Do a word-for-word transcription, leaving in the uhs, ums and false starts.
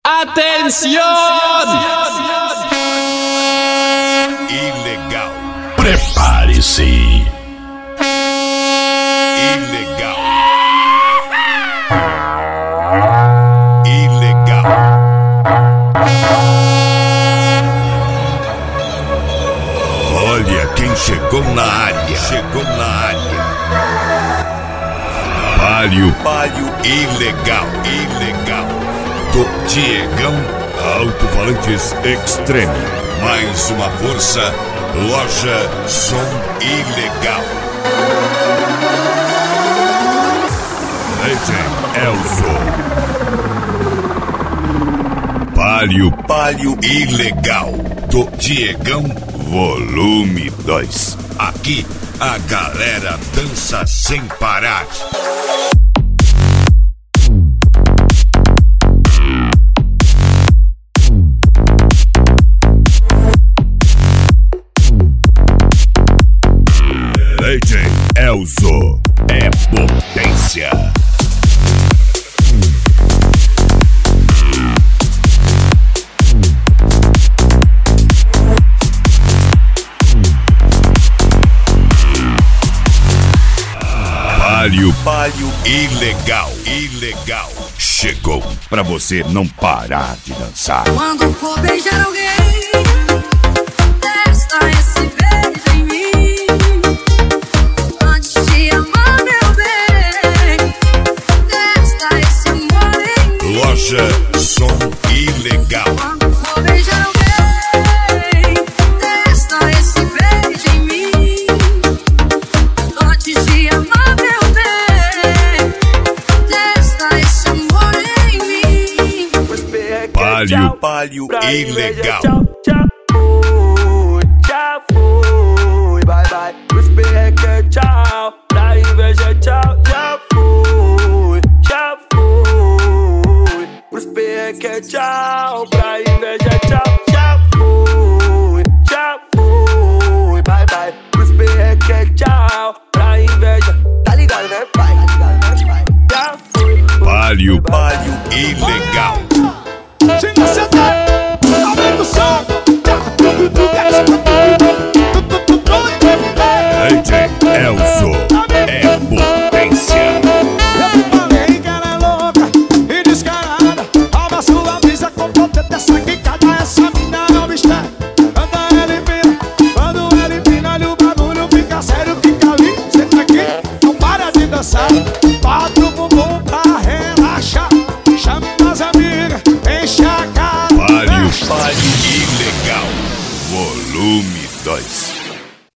Atención! Ilegal. Prepare-se. Ilegal. Ilegal. Olha quem chegou na área. Chegou na área. Palio, palio, ilegal, ilegal. Do Diegão Alto-Falantes Extreme. Mais uma força, loja Som Ilegal. Legend Elzo. Palio, palio, ilegal. Do Diegão Volume dois. Aqui a galera dança sem parar. Legend Elzo é potência. Palio, palio, ilegal, ilegal. Chegou pra você não parar de dançar. Quando for beijar alguém, testa esse beijo em mim. Antes de amar, meu bem, testa esse amor em mim. Loja Som Ilegal. Quando for beijar alguém, testa esse beijo em mim. Antes de amar, meu bem, testa esse amor em mim. Palio, palio, ilegal. Tchau, tchau, fui, já fui, bye bye. Os perreque, tchau, pra inveja, tchau, já fui, já fui. Os perreque, tchau, pra inveja, tchau, já fui, já fui, bye bye. Os perreque, tchau, pra inveja, tá ligado, né, pai? Tá ligado, né, pai? Já fui. Palio, palio, ilegal. Chega a sentar, aumenta o som. Legend Elzo é potência. Eu te falei que ela é louca e descarada. Alma sua brisa com potência, essa quicada. Essa mina não me está. Quando ela empina, quando ela empina, olha o bagulho fica sério, fica ali. Senta aqui, não para de dançar. Bota o bumbum pra relaxar. Chama as amigas, enche a cara. Palio, palio, ilegal. Volume dois.